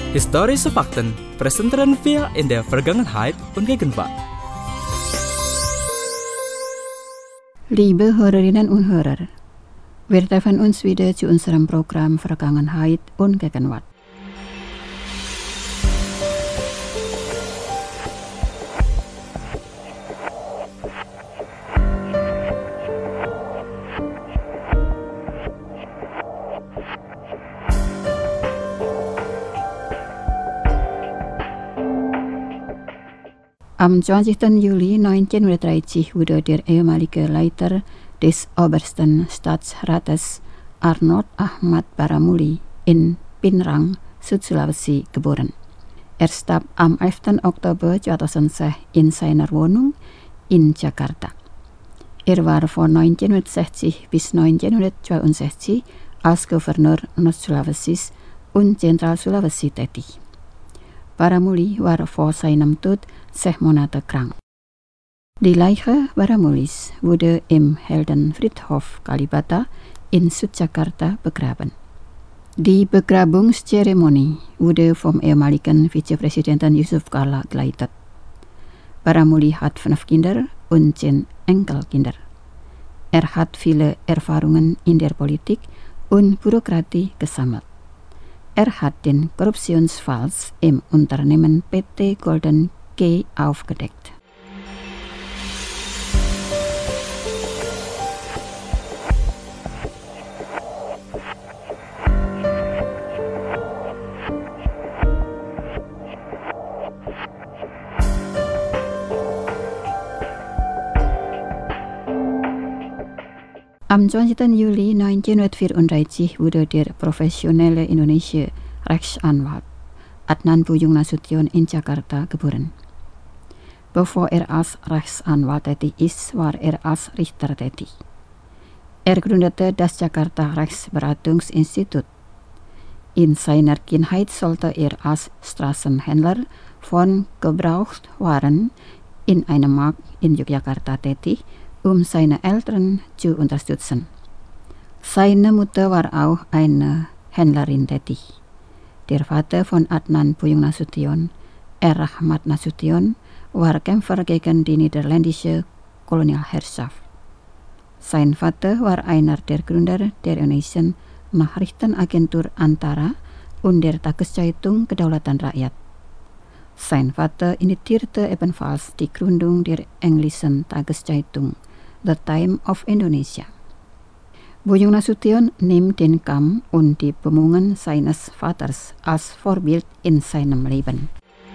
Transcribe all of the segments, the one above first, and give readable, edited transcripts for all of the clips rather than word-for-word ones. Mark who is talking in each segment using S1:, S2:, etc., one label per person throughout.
S1: Historische Fakten präsentieren wir in der Vergangenheit und Gegenwart.
S2: Liebe Hörerinnen und Hörer, wir treffen uns wieder zu unserem Programm Vergangenheit und Gegenwart. Am 20. Juli 1930 wurde der ehemalige Leiter des Obersten Staatsrates Arnold Ahmad Baramuli in Pinrang, Südsulawesi geboren. Er starb am 11. Oktober 2006 in seiner Wohnung in Jakarta. Er war von 1960 bis 1962 als Gouverneur Nordsulawesi und Zentralsulawesi tätig. Baramuli war vor seinem Tod 6 Monate krank. Die Leiche Baramulis wurde im Heldenfriedhof Kalibata in Südjakarta begraben. Die Begrabungszeremonie wurde vom ehemaligen Vizepräsidenten Yusuf Kala geleitet. Baramuli hat 5 Kinder und 10 Enkelkinder. Er hat viele Erfahrungen in der Politik und Bürokratie gesammelt. Er hat den Korruptionsfall im Unternehmen PT Golden Key aufgedeckt. Am 20. Juli 1934 wurde der professionelle indonesische Rechtsanwalt Adnan Buyung Nasution in Jakarta geboren. Bevor er als Rechtsanwalt tätig ist, war er als Richter tätig. Er gründete das Jakarta Rechtsberatungsinstitut. In seiner Kindheit sollte er als Straßenhändler von Gebrauchtwaren in einem Markt in Yogyakarta tätig, um seine Eltern zu unterstützen. Seine Mutter war auch eine Händlerin tätig. Der Vater von Adnan Buyung Nasution, Rahmat Nasution, war Kämpfer gegen die niederländische Kolonialherrschaft. Sein Vater war einer der Gründer der Indonesischen Nachrichtenagentur Antara und der Tageszeitung Kedaulatan Rakyat. Sein Vater initiierte ebenfalls die Gründung der englischen Tageszeitung The Time of Indonesia. Buyung Nasution nimmt den Kampf und die Bemühungen seines Vaters als Vorbild in seinem Leben.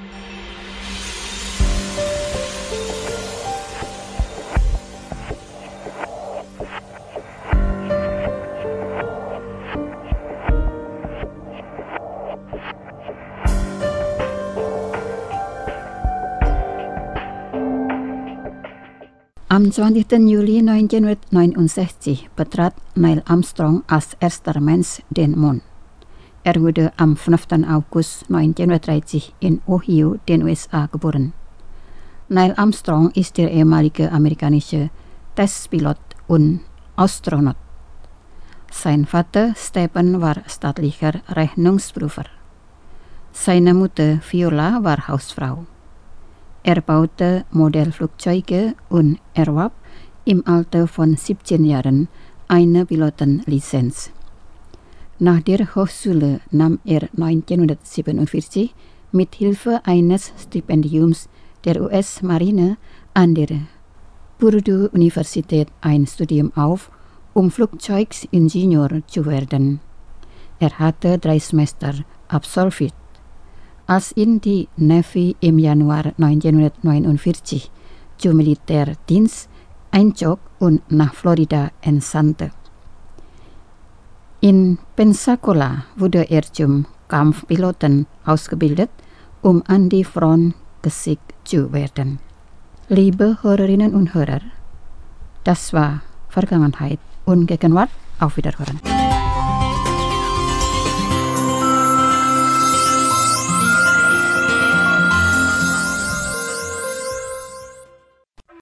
S2: Am 20. Juli 1969 betrat Neil Armstrong als erster Mensch den Mond. Er wurde am 5. August 1930 in Ohio, den USA, geboren. Neil Armstrong ist der ehemalige amerikanische Testpilot und Astronaut. Sein Vater Stephen war staatlicher Rechnungsprüfer. Seine Mutter Viola war Hausfrau. Er baute Modellflugzeuge und erwarb im Alter von 17 Jahren eine Pilotenlizenz. Nach der Hochschule nahm er 1947 mit Hilfe eines Stipendiums der US-Marine an der Purdue-Universität ein Studium auf, um Flugzeugingenieur zu werden. Er hatte 3 Semester absolviert. Als ihn die Navy im Januar 1949 zum Militärdienst einzog und nach Florida entsandte. In Pensacola wurde er zum Kampfpiloten ausgebildet, um an die Front geschickt zu werden. Liebe Hörerinnen und Hörer, das war Vergangenheit und Gegenwart. Auf Wiederhören.